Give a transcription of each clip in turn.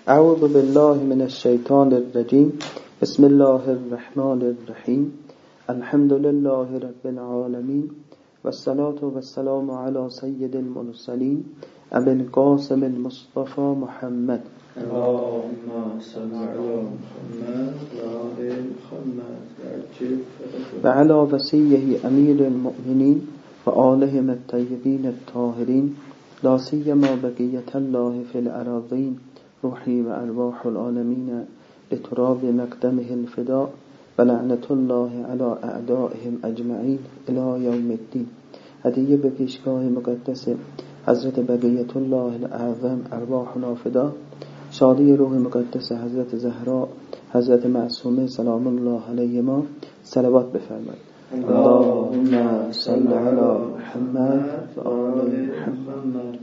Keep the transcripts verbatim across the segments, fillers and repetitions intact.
اعوذ بالله من الشیطان الرجیم. بسم الله الرحمن الرحیم. الحمد لله رب العالمین و الصلاة و السلام علی سید المرسلین ابی القاسم المصطفى محمد اللهم صل علی محمد و آل محمد و علی وصیه امیر المؤمنین و آلهم الطیبین الطاهرین لا سیما بقیة الله فی الأراضین روحی و ارواح العالمین لتراب مقدمه الفداء و لعنت الله علی اعدائهم اجمعین الی یوم الدین. هدیه به پیشگاه مقدس حضرت بقیت الله الاعظم ارواحنا فدا. شادی روح مقدس حضرت زهرا، حضرت معصومه سلام الله علیهما صلوات بفرمایید. اللهم صل علی محمد و آل محمد.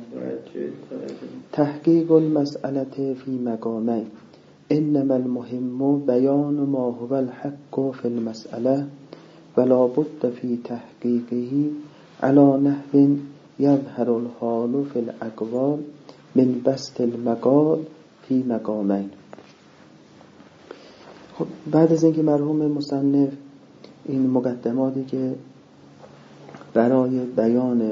تحقیق المسئله فی مقامین. انما المهم بیان ما هو الحق فی المسئله ولا بد فی تحقیقه على نحو یظهر الحال فی الاقوال من بسط المقال فی مقامین. خب بعد از اینکه مرحوم مصنف این مقدماتی که برای بیان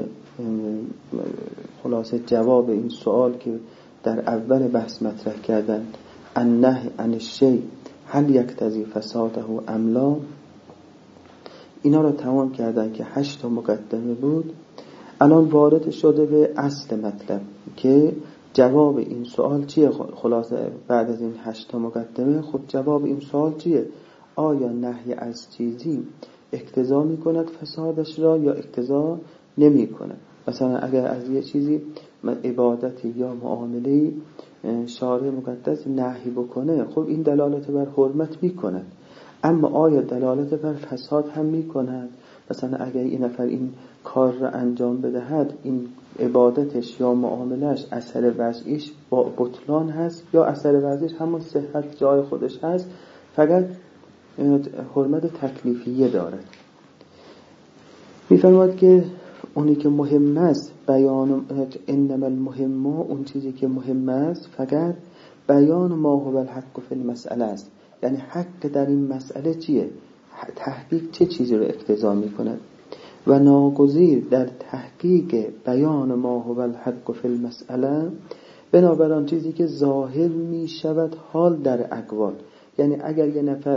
خلاصه جواب این سوال که در اول بحث مطرح کردن النهی عن الشیء هل یقتضی فساده ام لا، اینا رو تمام کردن که هشت تا مقدمه بود. الان وارد شده به اصل مطلب که جواب این سوال چیه. خلاصه بعد از این هشت تا مقدمه خب جواب این سوال چیه؟ آیا نهی از چیزی اقتضا می کند فسادش را یا اقتضا نمی کند؟ مثلا اگر از یه چیزی عبادتی یا معامله شارع مقدس نهی بکنه، خب این دلالت بر حرمت می کند، اما آیا دلالت بر فساد هم می کند؟ مثلا اگر این نفر این کار را انجام بدهد، این عبادتش یا معاملش اثر وضعیش با بطلان هست یا اثر وضعیش همون صحت جای خودش هست، فقط حرمت تکلیفیه دارد. میفرماد که اونی که مهم است بیان انما المهم، اون چیزی که مهم است فقط بیان ما هو الحق فی المسئله است. یعنی حق در این مسئله چیه؟ تحقیق چه چیزی رو اقتضا میکند و ناگزیر در تحقیق بیان ما هو الحق فی المسئله بنابراین چیزی که ظاهر می شود حال در اقوال. یعنی اگر یه نفر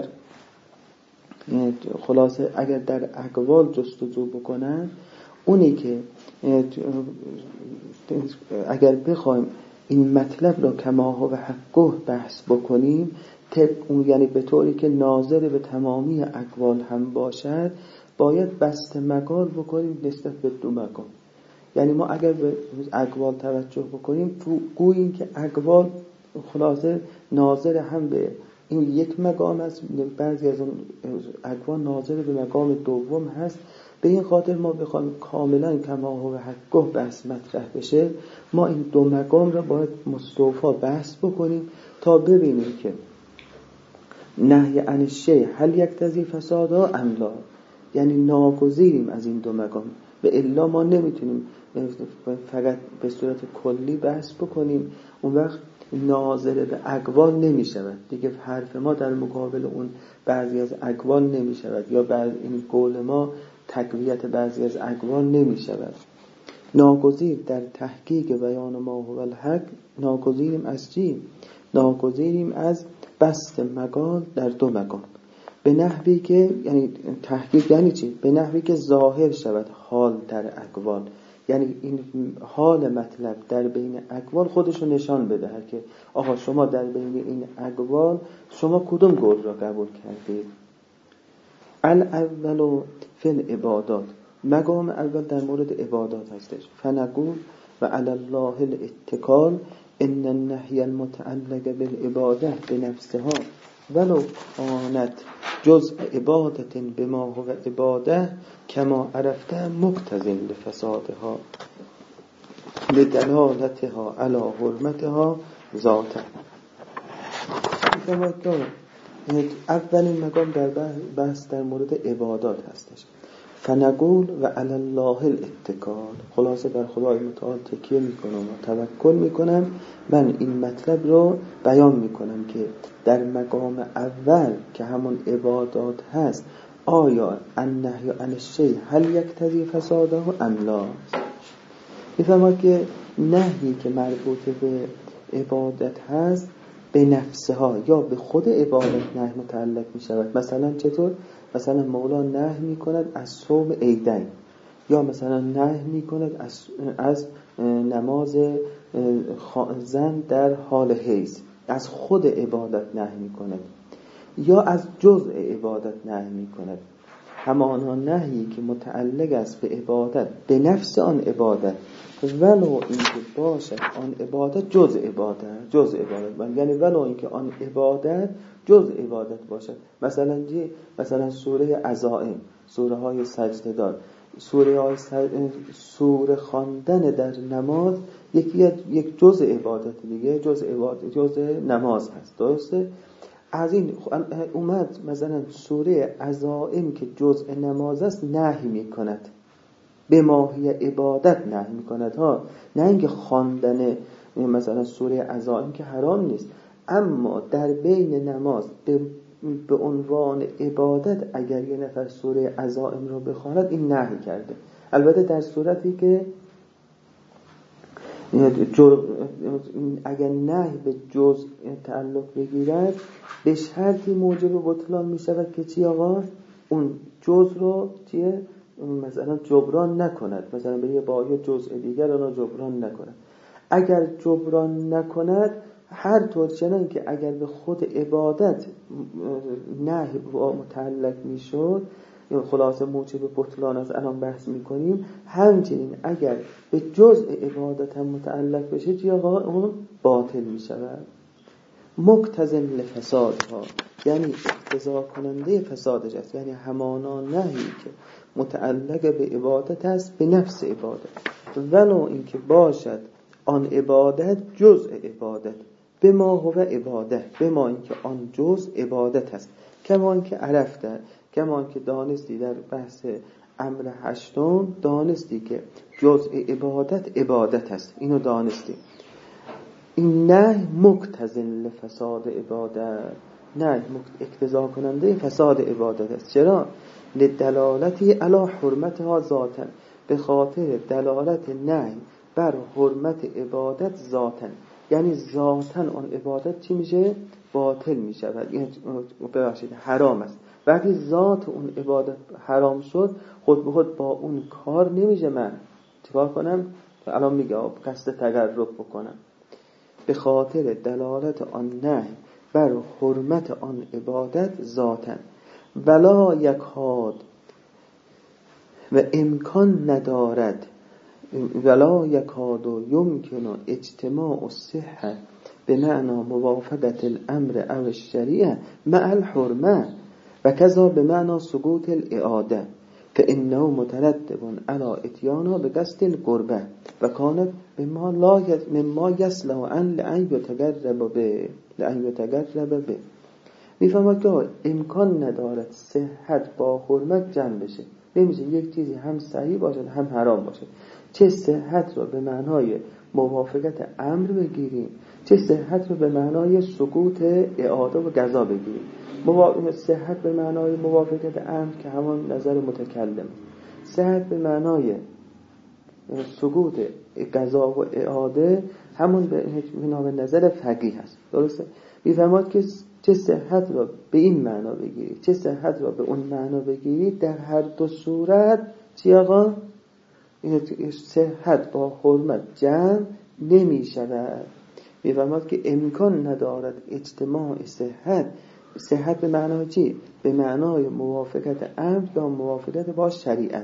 خلاصه اگر در اقوال جستجو بکنن، اونی که اگر بخوایم این مطلب رو کما هو حقه بحث بکنیم طبق اون، یعنی به طوری که ناظر به تمامی اقوال هم باشد، باید بسط مقال بکنیم نسبت به دو مقام. یعنی ما اگر به اقوال توجه بکنیم گوییم که اقوال خلاصه ناظر هم به این یک مقام است، بعضی از اون اقوال ناظر به مقام دوم هست. به این خاطر ما بخوایم کاملا کما هو حقه بحث مطرح بشه، ما این دو مقام را باید مستوفا بحث بکنیم تا ببینیم که نهی عن الشیء هل یقتضی فساده ام لا، یعنی ناگزیریم از این دو مقام. به الا ما نمیتونیم فقط به صورت کلی بحث بکنیم، اون وقت ناظر به اقوال نمی شود دیگه، حرف ما در مقابل اون بعضی از اقوال نمی شود یا بعض این قول ما تقویت بعضی از اقوال نمی شود. ناگزیر در تحقیق بیان ما هو الحق، ناگزیریم از چی؟ ناگزیریم از بسط مقال در دو مقام به نحوی که، یعنی تحقیق یعنی چی؟ به نحوی که ظاهر شود حال در اقوال، یعنی این حال مطلب در بین اقوال خودشو نشان بده که آها شما در بین این اقوال شما کدوم قول را قبول کردید. الاول فی العبادات، مقام اول در مورد عبادات هستش. فنقول و علی الله الاتکال ان النهی المتعلق بالعباده بنفسها ولو کانت جزء عبادت بما هو عباده کما عرفته مقتضی لفسادها لدلالتها علی حرمتها ذاته. اولین مقام در بحث در مورد عبادات هستش. فنقول و علی الله الاتکال، خلاصه بر خدای متعال تکیه میکنم و توکل میکنم. من این مطلب رو بیان میکنم که در مقام اول که همون عبادات هست، آیا النهی عن الشیء هل یقتضی فساده ام لا؟ میفهمم که نهی که مربوط به عبادت هست به نفسها یا به خود عبادت نهی متعلق می شود. مثلا چطور؟ مثلا مولا نهی می کند از صوم عیدین، یا مثلا نهی می کند از, از نماز زن در حال حیض، از خود عبادت نهی می کند، یا از جزء عبادت نهی می کند. همانا نهی که متعلق است به عبادت به نفس آن عبادت، ولو اینکه باشد آن عبادت جزء عبادت جزء عبادت یعنی ولو اینکه آن عبادت جزء عبادت باشد. مثلا چی؟ مثلا سوره عزائم، سوره های سجده دار، سوره های سج... سوره خواندن در نماز یکی یک جزء عبادت دیگه، جزء عبادت جزء نماز هست. درسته؟ از این اومد مثلا سوره عزائم که جزء نماز است نهی میکند، به ماهی عبادت نهی میکند ها، نه اینکه خواندن مثلا سوره عزائم که حرام نیست، اما در بین نماز به, به عنوان عبادت اگر یه نفر سوره عزائم رو بخواند این نهی کرده. البته در صورتی که اگر نهی به جزء تعلق بگیرد به شرطی موجب بطلان می شود که چی آقا؟ اون جزء رو چیه؟ مثلا جبران نکند، مثلا به یه با یه جزء دیگر اونو جبران نکند. اگر جبران نکند هر طور چنان که اگر به خود عبادت نهی متعلق می شد یا خلاصه موجب بطلان از الان بحث می کنیم، همچنین اگر به جزء عبادت هم متعلق بشه چی آقا؟ اون باطل می شود. مقتضی لفسادها یعنی اقتضا کننده فسادش است، یعنی همانا نهی که متعلق به عبادت است به نفس عبادت، ولو اینکه باشد آن عبادت جزء عبادت، به ما هو عبادت، به ما اینکه آن جزء عبادت است. کما اینکه عرفته، کما اینکه دانستی در بحث امر هشتم دانستی که جزء عبادت عبادت است، اینو دانستی. این نه مقتضی لفساد عبادت، نه اقتضا کننده فساد عبادت است. چرا؟ لدلالتی علی حرمتها ذاتا، به خاطر دلالت نه بر حرمت عبادت ذاتا، یعنی ذاتا آن عبادت چی میشه؟ باطل میشود، یعنی ببخشید حرام است. وقتی ذات اون عبادت حرام شد خود به خود با اون کار نمیشه من چیکار کنم؟ الان میگه قصد تقرب بکنم. به خاطر دلالت آن نهی بر حرمت آن عبادت ذاتا، ولا یکاد و امکان ندارد، ولا یکاد و یمکن اجتماع الصحه به معنا موافقت الامر او الشریعه مع الحرمه و کذا به معنا سقوط الاعاده، فانه مترتب علی اتیانا به قصد القربه و کانت مما لا مما یصلح ان لان یتقرب به لان یتقرب به. میفهمم که امکان ندارد صحت با حرمت جمع بشه، نمیشه یک چیزی هم صحیح باشه هم حرام باشه. چه صحت رو به معنای موافقت امر بگیریم، چه صحت رو به معنای سقوط اعاده و قضا بگیریم. صحت به معنای موافقت امر که همون نظر متکلم، صحت به معنای سقوط قضا و اعاده همون به نظر فقیه هست. درسته؟ میفهمد که چه صحت را به این معنا بگیرید چه صحت را به اون معنا بگیرید، در هر دو صورت چی آقا؟ صحت با حرمت جمع نمی شود. میفهمد که امکان ندارد اجتماع صحت، صحت به معنای چی؟ به معنای موافقت امر یا موافقت با شریعت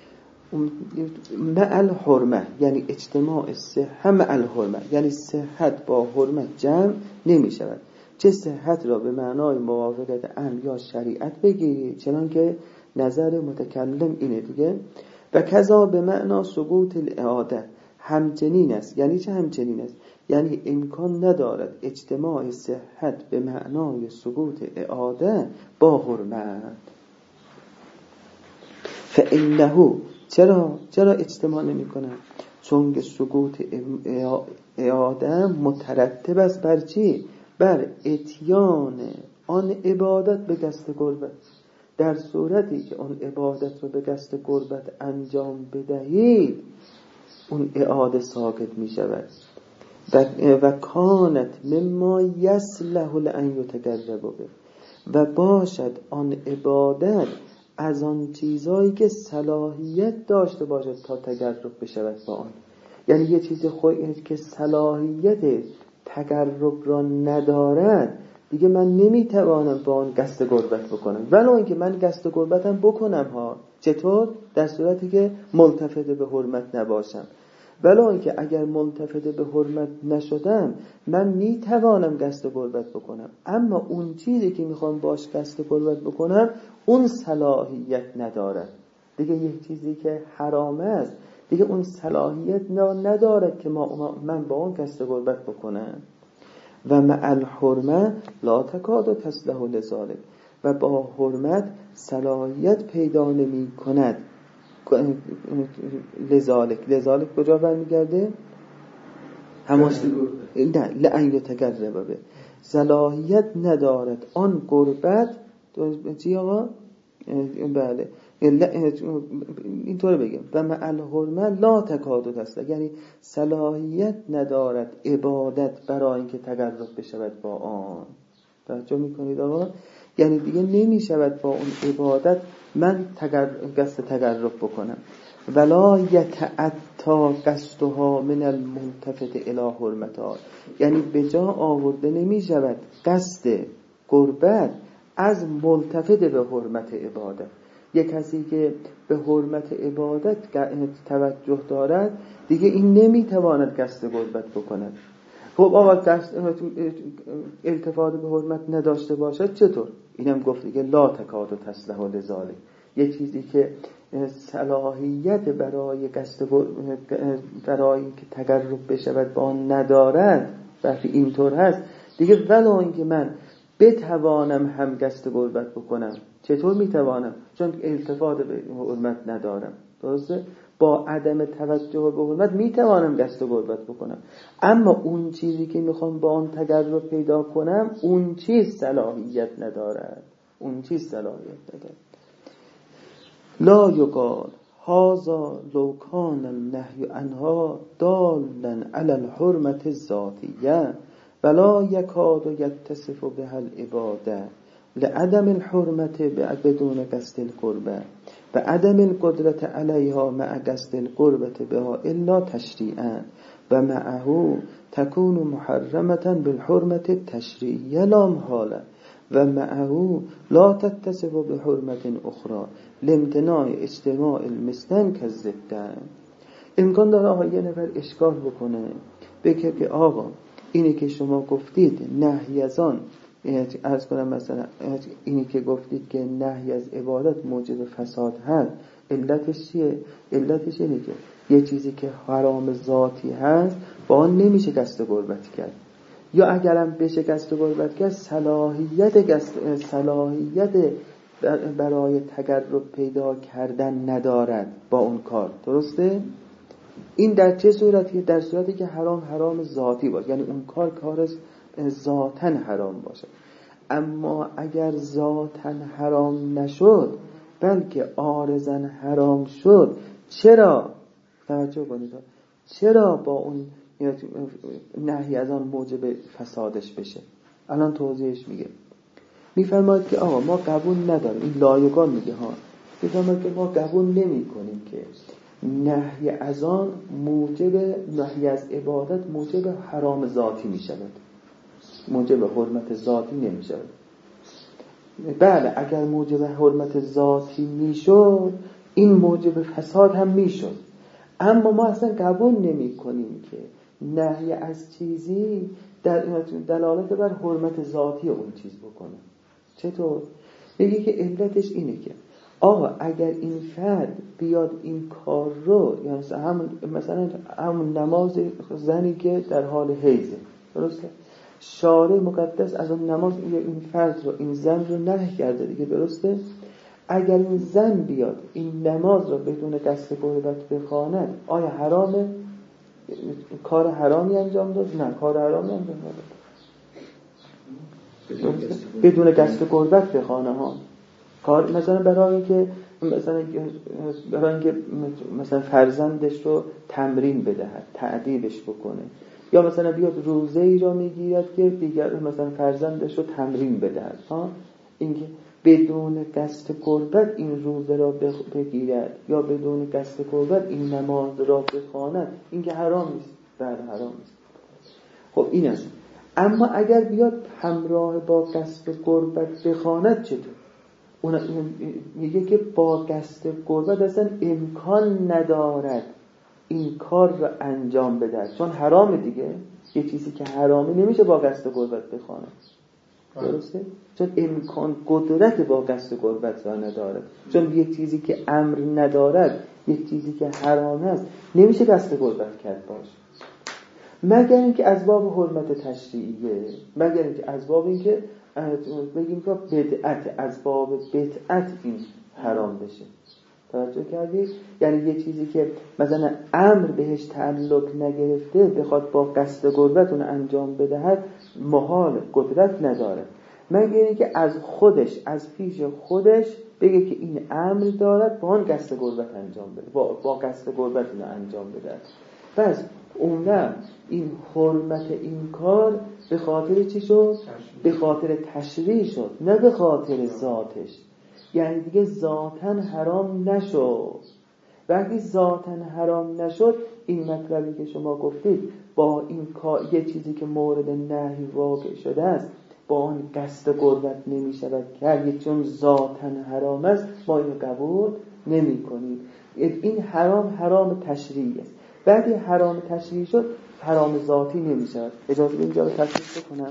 مع الحرمه، یعنی اجتماع صحت مع الحرمه، یعنی صحت با حرمت جمع نمی شود. چه صحت را به معنای موافقت امر یا شریعت بگیرید، چنان که نظر متکلم اینه دیگه. و کذا به معنا سقوط الاعاده، همچنین است. یعنی چه همچنین است؟ یعنی امکان ندارد اجتماع صحت به معنای سقوط اعاده با حرمت. فانه چرا چرا اجتماع نمی کنن؟ چون که سقوط اعاده مترتب است بر چی؟ بر اتیان آن عبادت به قصد قربت. در صورتی که اون عبادت رو به قصد قربت انجام بدهید اون اعاده ساقط می شود. و کانت مما یصلح لان یتقرب به، و باشد آن عبادت از آن چیزایی که صلاحیت داشته باشد تا تقرب بشود با آن. یعنی یه چیز خود که صلاحیت تقرب را ندارد دیگه من نمیتوانم با آن قصد قربت بکنم، ولی اینکه من قصد قربتم بکنم ها. چطور؟ در صورتی که ملتفت به حرمت نباشم. ولی اینکه اگر ملتفت به حرمت نشدم من میتوانم قصد قربت بکنم، اما اون چیزی که میخوام باش قصد قربت بکنم اون صلاحیت ندارد. دیگه یک چیزی که حرام است دیگه اون صلاحیت ندارد که ما من با اون قصد قربت بکنم. و مع الحرمه لا تکاد تصلح لذالک، و با حرمت صلاحیت پیدا نمی کند لذالک. لذالک کجا برمیگرده؟ هماش نه لأن یتقرب به، صلاحیت ندارد آن قربت. چی آقا؟ بله اینطور بگیم و مع الحرمه لا تکاد تصلح، یعنی صلاحیت ندارد عبادت برای اینکه تقرب بشود با آن. توجه میکنید آقا؟ یعنی دیگه نمیشود با اون عبادت من قصد تقرب بکنم. ولا یتعطا قصدها من الملتفت الی حرمتها، یعنی به جا آورده نمیشود قصد قربت از ملتفت به حرمت عبادت. یک کسی که به حرمت عبادت توجه دارد دیگه این نمیتواند قصد قربت بکند. خب آقا التفات به حرمت نداشته باشد چطور؟ اینم گفت دیگه لا تکاد تصلح لذالک. یک چیزی که صلاحیت برای قصد برای که تقرب بشود با آن ندارد، وقتی اینطور هست دیگه ولو اینکه من بتوانم هم قصد قربت بکنم، چطور میتوانم؟ چون التفات به حرمت ندارم. درسته؟ با عدم توجه به حرمت میتوانم قصد قربت بکنم، اما اون چیزی که میخوام با اون تقرب پیدا کنم اون چیز صلاحیت ندارد. اون چیز صلاحیت ندارد. لا یقال هذا لو کان النهی عنها دالا علی الحرمت الذاتیه ولا یکاد یتصف بها العباده لعدم الحرمت بدون قصد القربه و عدم القدرت علیها مع قصد القربت بها الا تشریعا و معه تكون محرمة بالحرمة التشریعیه لا محاله و معه لا تتصف بحرمة اخرى لامتناع اجتماع المثلین کالضدین. امکان داره آقا یه نفر اشکال بکنه بگه که آقا اینی که شما گفتید نهی از آن، عرض کنم مثلا اینی که گفتید که نهی از عبادت موجب فساد هست، علتش چیه؟ علتش اینه که یه چیزی که حرام ذاتی هست با آن نمیشه قصد قربت کرد، یا اگرم بشه قصد قربت کرد صلاحیت قصد صلاحیت برای تقرب پیدا کردن ندارد با اون کار. درسته؟ این در چه صورتی؟ در صورتی که حرام حرام ذاتی باشه، یعنی اون کار کار ذاتاً حرام باشه. اما اگر ذاتاً حرام نشد بلکه عارضاً حرام شد، چرا؟ توجه کنید، چرا با اون نهی از آن موجب فسادش بشه؟ الان توضیحش میگه. میفرماید که آقا ما قبول نداریم، این لایگان میگه ها، میفرماید که ما قبول نمی کنیم که نهی از آن موجب نهی از عبادت موجب حرام ذاتی می شود، موجب حرمت ذاتی نمی شود. بله اگر موجب حرمت ذاتی می شد این موجب فساد هم می شد، اما ما اصلا قبول نمی کنیم که نهی از چیزی دلالت بر حرمت ذاتی اون چیز بکنه. چطور؟ میگه که علتش اینه که آقا اگر این فرد بیاد این کار رو، یعنی همون مثلا همون نماز زنی که در حال حیضه، درسته؟ شارع مقدس از اون نماز این فرد رو، این زن رو نهی کرده دیگه، درسته؟ اگر این زن بیاد این نماز را بدون قصد قربت بخواند آیا حرامه؟ کار حرامی انجام داد؟ نه، کار حرامی انجام داد بدون قصد قربت بخوانه ها. کار مثلا برای اینکه مثلا برای اینکه مثلا فرزندش رو تمرین بدهد، تعدیبش بکنه، یا مثلا بیاد روزه ای را میگیرد که دیگر مثلا فرزندش رو تمرین بدهد ها، اینکه بدون قصد قربت این روزه را بگیرد یا بدون قصد قربت این نماز را بخواند، این که حرام نیست. بله حرام نیست. خب این است. اما اگر بیاد همراه با قصد قربت بخواند چطور؟ اون میگه که با قصد قربت اصلا امکان ندارد این کار را انجام بده، چون حرامه دیگه. یه چیزی که حرامه نمیشه با قصد قربت بخواند، درسته؟ چون امکان قدرت با قصد قربت را ندارد. چون یه چیزی که امر ندارد، یه چیزی که حرام است، نمیشه قصد قربت کرد باشه، مگر اینکه از باب حرمت تشریعیه، مگر اینکه از باب اینکه بگیم که بدعت، از باب بدعت این حرام بشه. توجه کردید؟ یعنی یه چیزی که مثلا امر بهش تعلق نگرفته بخواد با قصد قربت اون انجام بدهد، محال، قدرت نداره، مگر اینکه از خودش، از پیش خودش بگه که این امر دارد با اون قصد قربت انجام بده، با, با قصد قربت اون انجام بده. پس اونم این حرمت این کار به خاطر چی شد؟ به خاطر تشریع شد، نه به خاطر ذاتش. یعنی دیگه ذاتاً حرام نشد. وقتی ذاتاً حرام نشد، این مطلبی که شما گفتید با این کار، یه چیزی که مورد نهی واقع شده است، با آن قصد قربت نمی شود کرد، چون ذاتاً حرام است، ما اینو قبول نمی کنیم. این حرام حرام تشریعی است. بعدی حرام تشریعی شد، حرام ذاتی نمی شود. اجازه اینجا رو تصحیح کنم.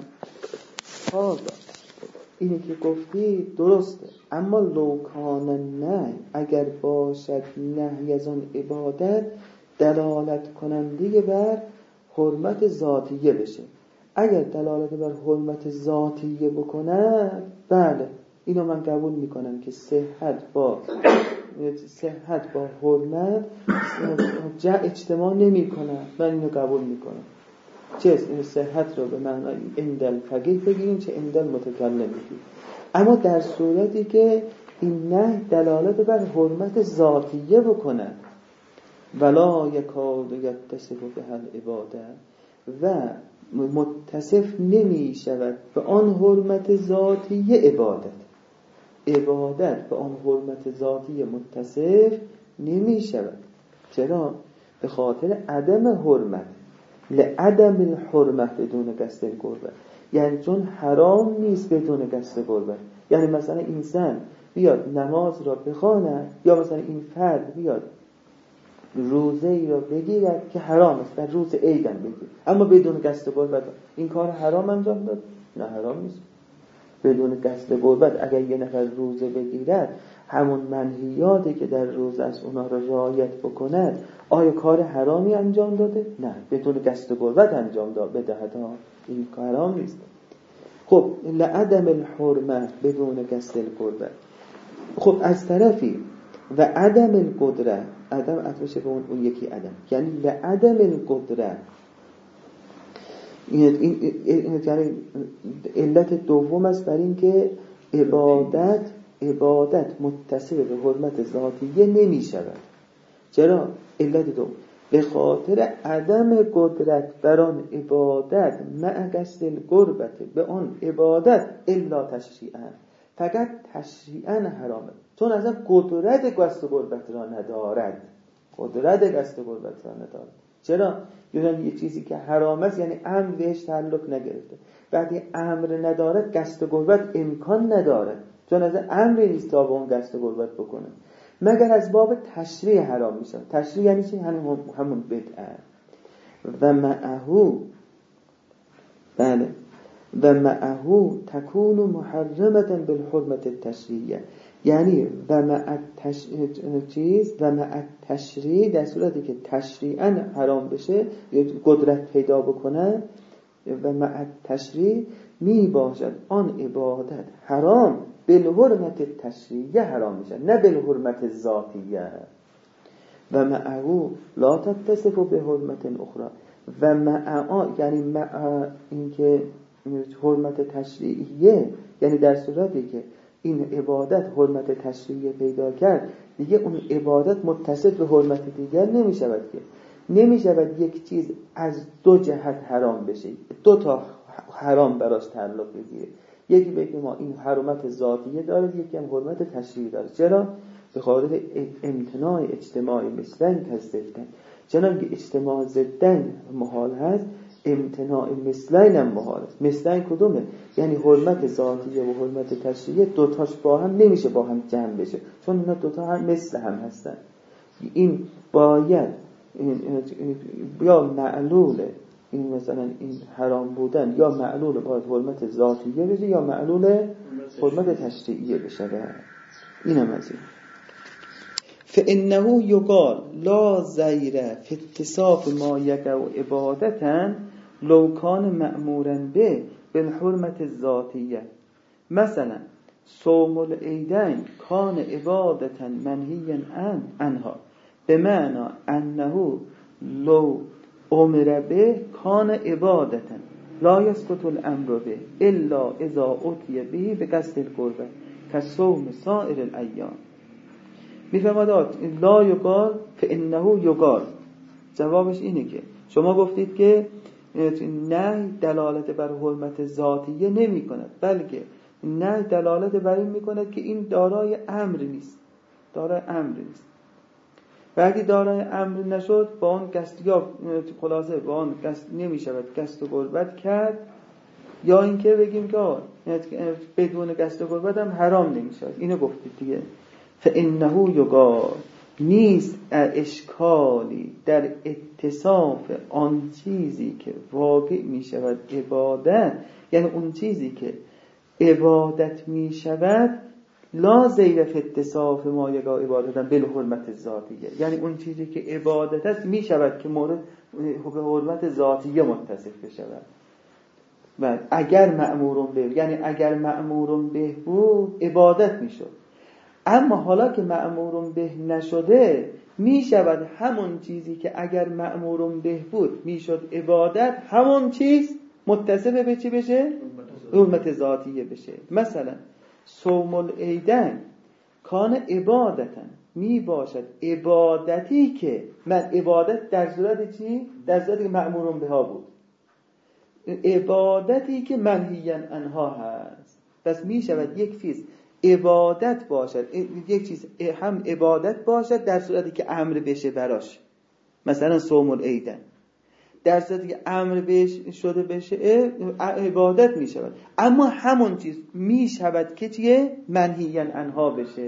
حالا اینی که گفتی درسته، اما لوکان نه، اگر باشد نهی از آن عبادت دلالت کننده بر حرمت ذاتیه بشه. اگر دلالت بر حرمت ذاتیه بکند، بله اینو من قبول میکنم که صحت با صحت با حرمت جا اجتماع نمی کنم. من اینو قبول میکنم. چه این صحت رو به معنای اندل فقیه بگیریم، چه اندل متکلم بگیریم. اما در صورتی که این نه دلالت بر حرمت ذاتیه بکنه، ولا یکاد یتصف به العباده، و متصف نمی شود به آن حرمت ذاتیه عبادت، عبادت به آن حرمت ذاتیه متصف نمی شود. چرا؟ به خاطر عدم حرمت، لعدم الحرمت بدون قصد قربت. یعنی چون حرام نیست بدون قصد قربت. یعنی مثلا انسان بیاد نماز را بخواند، یا مثلا این فرد بیاد روزه ای را بگیرد که حرام است، در روز عید هم بگیر، اما بدون قصد قربت، این کار حرام انجام داد؟ نه، حرام نیست. بدون قصد قربت اگر یه نفر روزه بگیرد، همون منهیاتی که در روز از اونا را رعایت بکند، آیا کار حرامی انجام داده؟ نه، بدون قصد قربت انجام داد بدهد ها، این کار حرام نیست. خب لعدم الحرمه بدون قصد قربت. خب از طرفی و عدم القدره، عدم عطفشه به اون, اون یکی عدم، یعنی لعدم القدره، این این یعنی علت دوم است بر این که عبادت عبادت متصل به حرمت ذاتیه نمی شود. چرا؟ علت دوم به خاطر عدم قدرت بر آن عبادت مع قصد القربت، به آن عبادت الا تشریعا، فقط تشریعا حرامه، چون اصلا قدرت قصد قربت را ندارد، قدرت قصد قربت را ندارد. چرا؟ یعنی یه چیزی که حرام است یعنی امر بهش تعلق نگرفته، وقتی امر ندارد قصد قربت امکان ندارد، چون از امر نیست تا به اون قصد قربت بکنه، مگر از باب تشریع حرام میشه. تشریع یعنی چی؟ همون همون بدعت. و معهو، بله، و معهو تکون محرمتا بالحرمت التشریعیه، یعنی و مع چیز و مع تشریع، در صورتی که تشریعا حرام بشه، قدرت پیدا بکنه، و مع تشریع می باشد آن عبادت حرام بالحرمت تشریعیه حرام میشه، نه بالحرمت ذاتیه. و معه لا تتصف به حرمت اخرى. و معه یعنی مع اینکه حرمت تشریعیه، یعنی در صورتی که این عبادت حرمت تشریعیه پیدا کرد، دیگه اون عبادت متصف به حرمت دیگر نمی شود که نمی شود یک چیز از دو جهت حرام بشه، دو تا حرام براش تعلق بگیره. یکی بگه ما این حرمت ذاتیه داره، یکی هم حرمت تشریعی داره. چرا؟ به خاطر امتناع اجتماعی مثلن تصدیدن. چنان که اجتماع ضدن محال هست، امتناع مثلن هم محال هست. مثلن کدومه؟ یعنی حرمت ذاتیه و حرمت تشریعیه دوتاش با هم نمیشه با هم جمع بشه، چون اینا دوتا هم مثل هم هستن. این باید این یا معلول این مثلا این حرام بودن یا معلول باید حرمت ذاتیه بشه یا معلول حرمت تشریعیه بشه. این هم از این فإنه یقال لا زیر فی اتصاف ما یقع عبادتا لو کان مأمورا به بالحرمت الذاتیه. مثلا صوم العیدین کان عبادتا منهیا عن عنها بمعنى انه لو امر به کان عبادتا لا یسقط الامر به الا اذا اتي به بقصد القربه كصوم سائر الایام. میفهمد لا یقال فانه یقال، جوابش اینه که شما گفتید که نه دلالت بر حرمت ذاتیه نمی کند، بلکه نه دلالت بر این می کند که این دارای امر نیست، دارای امر نیست. و اگه دارای امر نشد با اون قصد یا خلاصه با اون قصد نمی شود قصد و قربت کرد، یا اینکه بگیم که بدون قصد و قربت هم حرام نمی شود. اینو گفتید دیگه. فإنه یقال نیست اشکالی در اتصاف آن چیزی که واقع می شود عبادت، یعنی اون چیزی که عبادت می شود لا زیر فی اتصاف ما یقع عبادتا بالحرمت ذاتیه، یعنی اون چیزی که عبادت است می شود که مورد به حرمت ذاتیه متصف بشود. و اگر مأمورون به، یعنی اگر مأمورون به بود عبادت می شد، اما حالا که مأمورون به نشده می شود همون چیزی که اگر مأمورون به بود می شد عبادت، همون چیز متصف به چی بشه؟ حرمت ذاتیه بشه. مثلا صوم العیدین کان عبادتا می باشد عبادتی که من عبادت در صورت چی؟ در صورتی که مأمورون بها بود، عبادتی که منهیا عنها هست. پس می شود یک چیز عبادت باشد، یک چیز هم عبادت باشد در صورتی که امر بشه براش، مثلا صوم العیدین در صورتی که امر بش شده بشه عبادت می شود، اما همون چیز می شود که چیه؟ منهیا عنها بشه.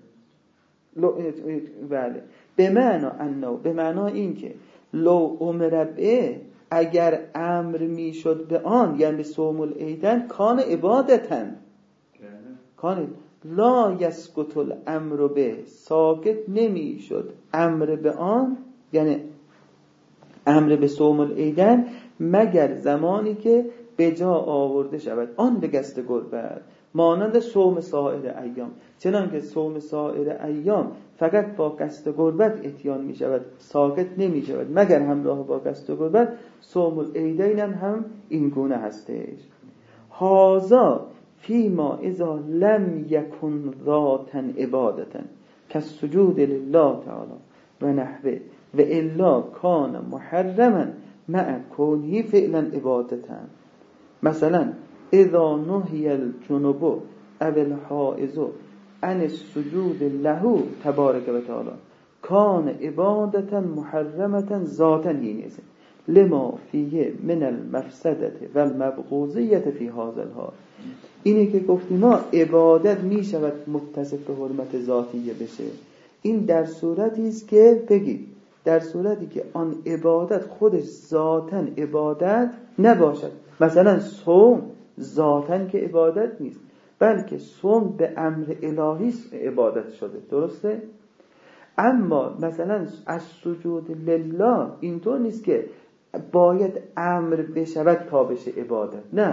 بله، به معنی انه، به معنی این که لو امر به، اگر امر می شد به آن، یعنی به صوم العیدین کان عبادتا کان لا یسقط الامر به، ساقط نمی شد امر به آن، یعنی امر به صوم العیدین، مگر زمانی که به جا آورده شود آن به قصد قربت، مانند صوم سایر ایام. چنانکه صوم سایر ایام فقط با قصد قربت اتیان می شود، ساقط نمی شود مگر همراه با قصد قربت، صوم العیدین هم, هم این گونه هستش. هذا فیما اذا لم یکن ذاتا عبادتا کالسجود لله تعالی و نحوه و الا کان محرما مع کونه فعلا عبادتا. مثلا اذا نهی الجنوب او الحائض عن السجود له تبارک و تعالی کان عبادتا محرمتا ذاتا هینیزه لما فیه من المفسدت و المبغوضیت فی هذا الحال. اینی که گفتیم ما عبادت می شود متصف به حرمت ذاتیه بشه، این در صورتی است که بگید در صورتی که آن عبادت خودش ذاتاً عبادت نباشد. مثلا صوم ذاتاً که عبادت نیست، بلکه صوم به امر الهی عبادت شده، درسته؟ اما مثلا از سجود لله اینطور نیست که باید امر بشود تا بشه عبادت، نه،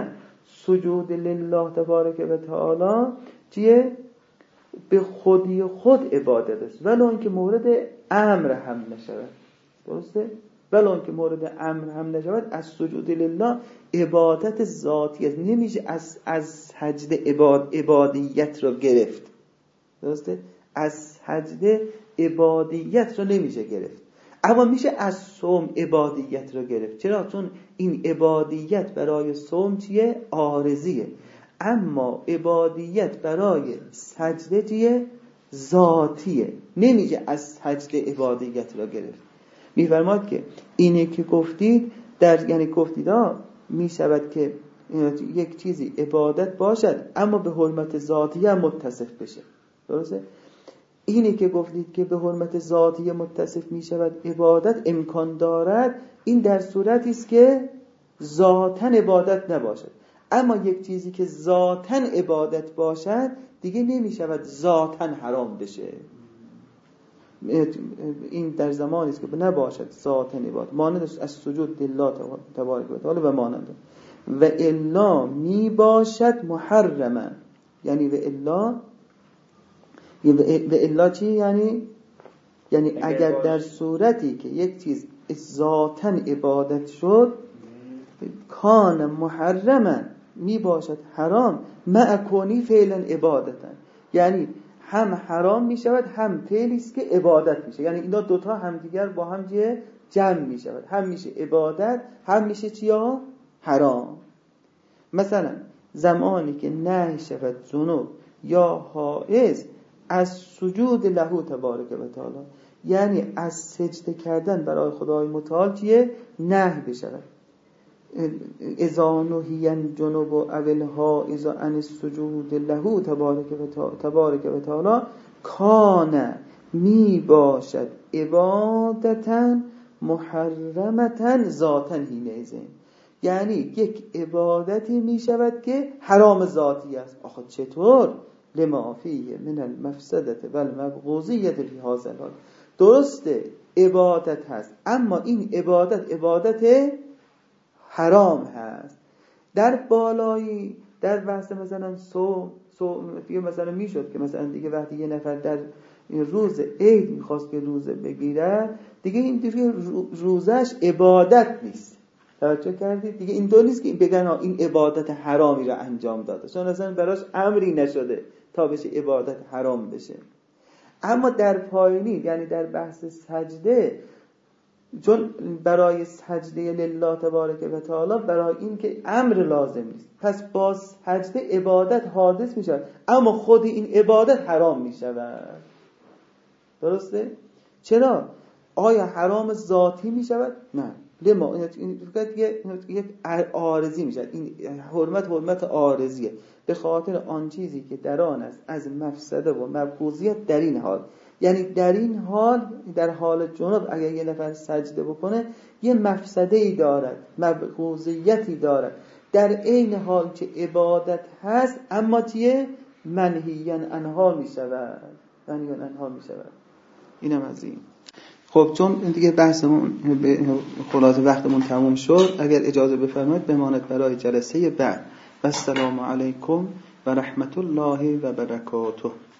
سجود لله تبارک و تعالی چیه؟ به خودی خود عبادت است، ولو اینکه مورد امر هم نشود. درسته؟ ولو اینکه مورد امر هم نشود، از سجود لله عبادت ذاتی است، نمیشه از از سجده عباد عبادیت رو گرفت. درسته؟ از سجده عبادیت رو نمیشه گرفت، اما میشه از صوم عبادیت رو گرفت. چرا؟ چون این عبادیت برای صوم چیه؟ عارضیه، اما عبادیت برای سجده چیه؟ ذاتیه، نمیشه از سجده عبادیت رو گرفت. میفرماد که اینی که گفتید در یعنی گفتید ها میشود که یک چیزی عبادت باشد اما به حرمت ذاتی هم متصف بشه. درسته؟ اینی که گفتید که به حرمت ذاتی متصف می شود عبادت امکان دارد، این در صورتی است که ذاتاً عبادت نباشد. اما یک چیزی که ذاتاً عبادت باشد دیگه نمی شود ذاتاً حرام بشه. این در زمانی است که نباشد ذاتاً عبادت، مانند از سجود لله تبارک و تعالی و مانند و الا می باشد محرما. یعنی و الا و الا چی؟ یعنی یعنی اگر در صورتی که یک چیز ذاتاً عبادت شد، کان محرما، می باشد حرام، مع کونی فعلا عبادتا، یعنی هم حرام می شود هم فعلی است که عبادت میشه. یعنی اینا دوتا همدیگر با هم جمع می شود، هم میشه عبادت هم میشه چیا؟ حرام. مثلا زمانی که نهی شود ذنوب یا حائز از سجود له تبارک و تعالی، یعنی از سجده کردن برای خدای متعال چیه؟ نهی بشود. اذا نهی الجنوب او الحائز عن السجود له تبارک و تبارک و تعالی کان می باشد عبادتا محرمتا ذاتا حینئذ، یعنی یک عبادتی می شود که حرام ذاتی است. آخه چطور؟ لما فیه من المفسدة و المبغوضیة فی هذا الحال. درسته عبادت هست، اما این عبادت عبادت حرام هست. در بالایی در بحث مثلا صوم صوم دیگه مثلا میشد که مثلا دیگه وقتی یه نفر در روز عید میخواست که روزه بگیره، دیگه این دیگه روزش عبادت نیست. توجه کردید؟ دیگه این دو نیست که بگن این عبادت حرامی را انجام داده، چون اصلا براش امری نشده تا بشه عبادت حرام بشه. اما در پایینی یعنی در بحث سجده، چون برای سجده لله تبارک و تعالی برای این که امر لازم نیست، پس با سجده عبادت حادث می شود، اما خود این عبادت حرام می شود. درسته؟ چرا؟ آیا حرام ذاتی می شود؟ نه. لما این فقط یک عارضی می شود. این حرمت حرمت عارضیه، به خاطر آن چیزی که در آن است از مفسده و مبغوضیت. در این حال یعنی در این حال در حال جنوب اگر یه نفر سجده بکنه یه مفسده ای دارد، مبغوضیتی دارد، در عین حال که عبادت هست اما چیه؟ منهیاً عنها می شود، منهیاً عنها می شود. اینم از این. خب چون دیگه بحثمون به خلاصه وقتمون تموم شد، اگر اجازه بفرمایید بماند برای جلسه بعد. و السلام علیکم و رحمت الله و برکاته.